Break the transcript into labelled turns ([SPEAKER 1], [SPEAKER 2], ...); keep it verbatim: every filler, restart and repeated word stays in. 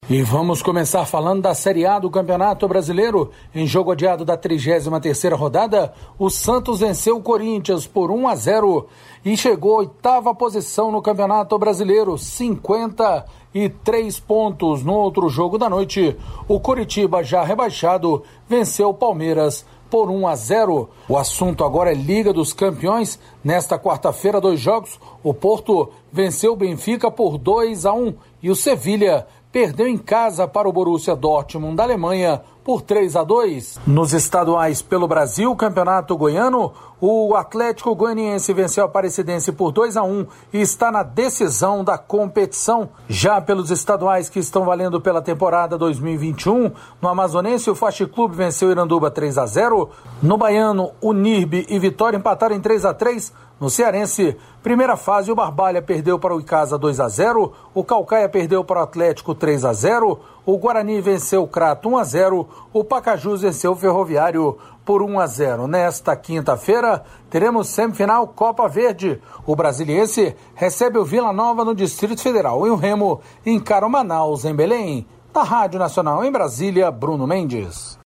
[SPEAKER 1] E vamos começar falando da Série A do Campeonato Brasileiro. Em jogo adiado da trigésima terceira rodada, o Santos venceu o Corinthians por um a zero e chegou à oitava posição no Campeonato Brasileiro, cinquenta e três pontos. No outro jogo da noite, o Coritiba, já rebaixado, venceu o Palmeiras por um a zero. O assunto agora é Liga dos Campeões. Nesta quarta-feira, dois jogos. O Porto venceu o Benfica por dois a um e o Sevilha perdeu em casa para o Borussia Dortmund da Alemanha por três a dois. Nos estaduais pelo Brasil, Campeonato Goiano, o Atlético Goianiense venceu a Aparecidense por dois a um e está na decisão da competição. Já pelos estaduais que estão valendo pela temporada dois mil e vinte e um, no Amazonense o Faixa Clube venceu o Iranduba três a zero, no Baiano o Nirbe e Vitória empataram em três a três, no Cearense, primeira fase, o Barbalha perdeu para o Icasa dois a zero, o Caucaia perdeu para o Atlético três a zero, o Guarani venceu o Crato um a zero, o Pacajus venceu o Ferroviário por um a zero. Nesta quinta-feira, teremos semifinal Copa Verde. O Brasiliense recebe o Vila Nova no Distrito Federal e o Remo encara o Manaus em Belém. Da Rádio Nacional em Brasília, Bruno Mendes.